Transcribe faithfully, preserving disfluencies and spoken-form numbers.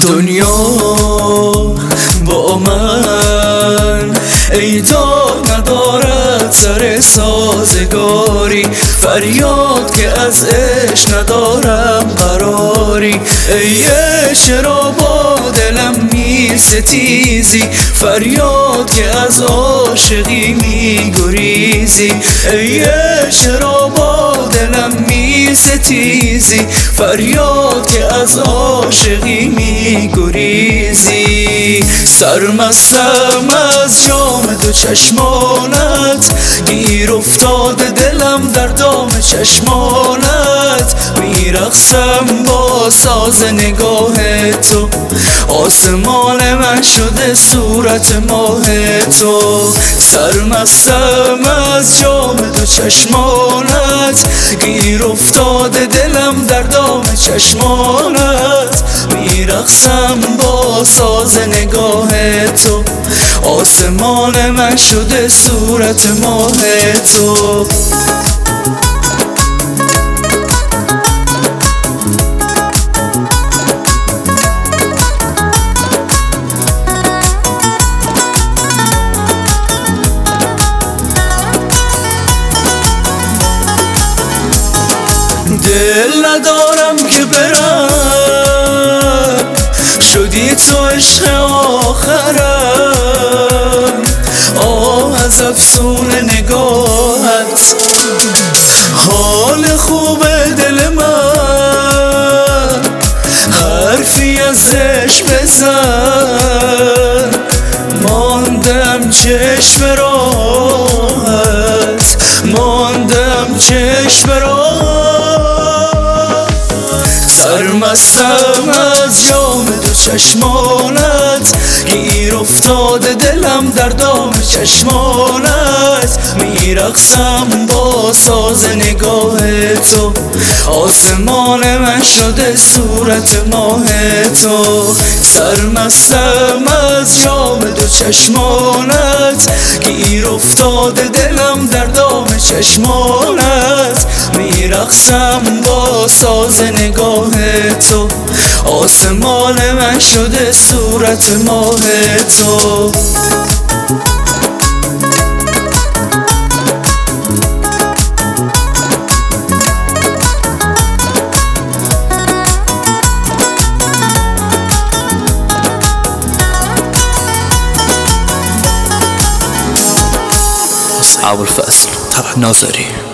دنیا با من ای داد ندارد سر سازگاری، فریاد که از عشق ندارم قراری. ای عشق را با دلم می ستیزی، فریاد که از عاشقی می گریزی. ای عشق را با دلم می ستیزی، فریاد که از عاشقی می گریزی. سرمستم از جام دو چشمانت، گیر افتاده دلم در دام چشمانت. میرقصم با ساز نگاه تو، آسمان من شده صورت ماه تو. سرمستم از جام دو چشمانت، گیر افتاده دلم در دام چشمانت. میرقصم با ساز نگاه تو، آسمان من شده صورت ماه تو. دل ندارم که برم، شدی تو عشق آخرم. آه از افسون نگاهت، حال خوب دل من. حرفی از عشق بزن، ماندم چشم راهت، ماندم چشم راهت. سرمستم از جام دو چشمانت، گیر افتاده دلم در دام چشمانت. میرقصم با ساز نگاه تو، آسمان من شده صورت ماه تو. سرمستم از جام دو چشمانت، گیر افتاده دلم در دام چشمانت. میرقصم با ساز نگاه تو، آسمان من شده صورت ماه تو. أصحاب الفصل ناظري.